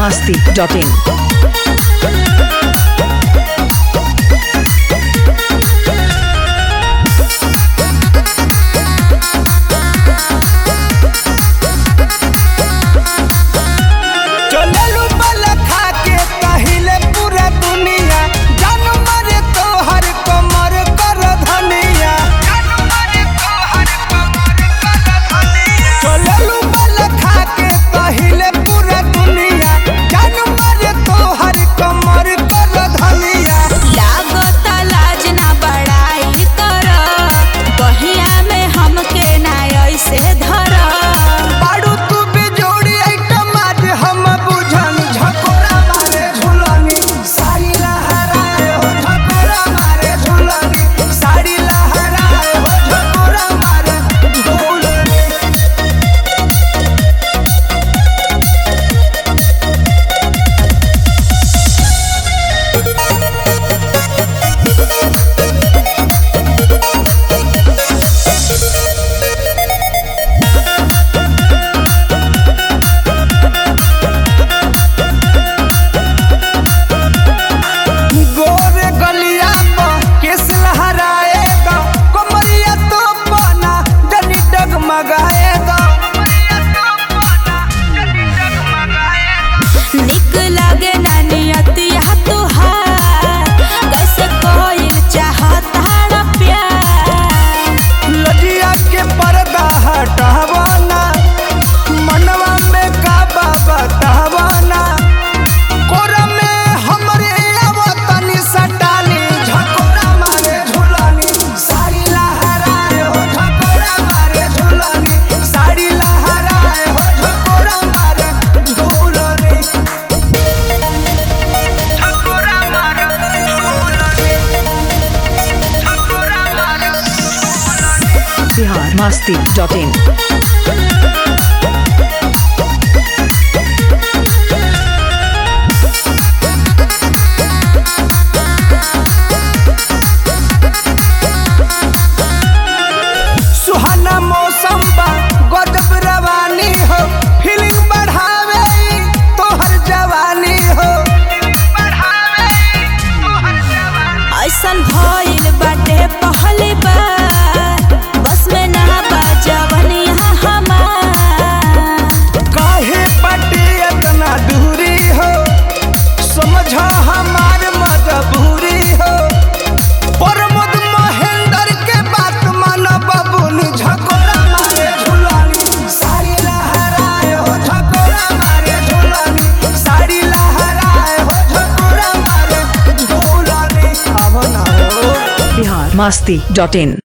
biharmasti.in biharmasti.in सुहाना मौसम बा गजब रवानी हो फीलिंग बढ़ावे तोहर जवानी हो ऐसन भइल बाटे पहली बार बस में ना बाजवनी हमार काहे बाटे इतना दूरी हो समझ हमार मजबूरी हो प्रमोद महेंद्र के बात माना बबुन झकोरा मारे झुलानी साड़ी लहराए हो झकोरा मारे झुलानी साड़ी लहराए हो झकोरा मारे झुलानी अब ना हो biharmasti.in